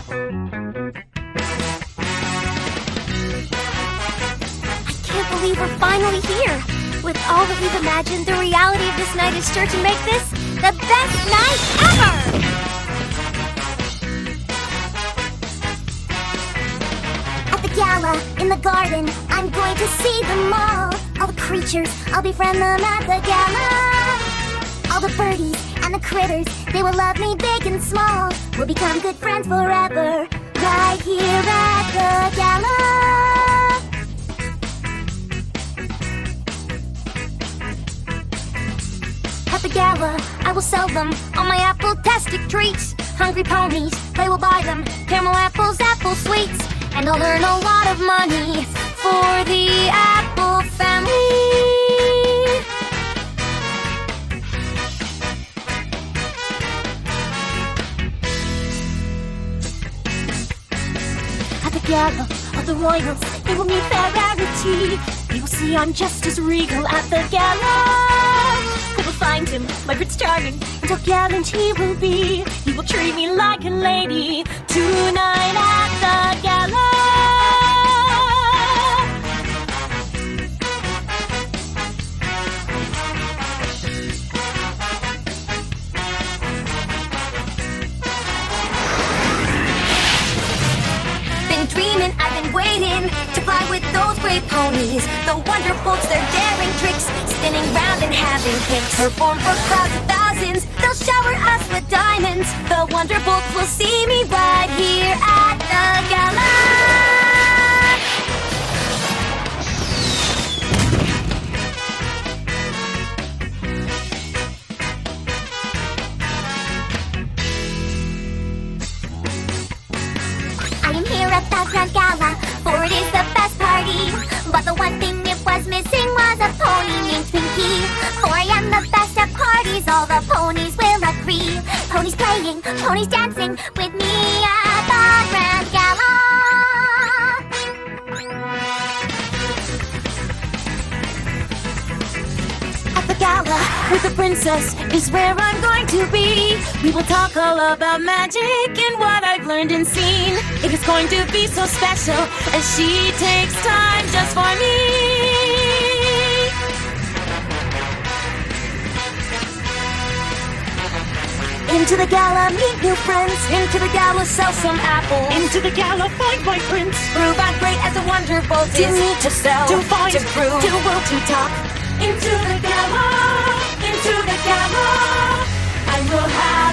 Can't believe we're finally here. With all that we've imagined, the reality of this night is sure to make this the best night ever! At the gala, in the garden, I'm going to see them all. All the creatures, I'll befriend them at the gala. All the birdies and the critters, they will love me big and small. We'll become good friends forever, right here at the gala. At the gala, I will sell them all my apple-tastic treats. Hungry ponies, they will buy them caramel apples, apple sweets. And I'll earn a lot of money for the Apple family. At the gala, all the royals, they will meet their rarity. They will see I'm just as regal at the gala. They will find him, my Prince Charming, and how gallant he will be. He will treat me like a lady tonight at the gala. Been dreaming, I've been waiting to fly with those great ponies. The Wonderbolts, their daring tricks, spinning round and having kicks. Perform for crowds of thousands, they'll shower us with diamonds. The Wonderbolts will see me right here at the gala. I am here at the Grand Gala, for it is the best party. But the one thing it was missing was a pony named Pinky. For I am the best at parties, all the ponies will agree. Ponies playing, ponies dancing with me at the Grand Gala. At the gala, with the princess is where I'm going to be. We will talk all about magic and what I've learned and seen. It is going to be so special as she takes time just for me. Into the gala, meet new friends. Into the gala, sell some apples. Into the gala, find my prince. Prove I'm great as a Wonderbolt To is. meet, To sell, to find, to prove, to will, to talk. Into the gala, I will have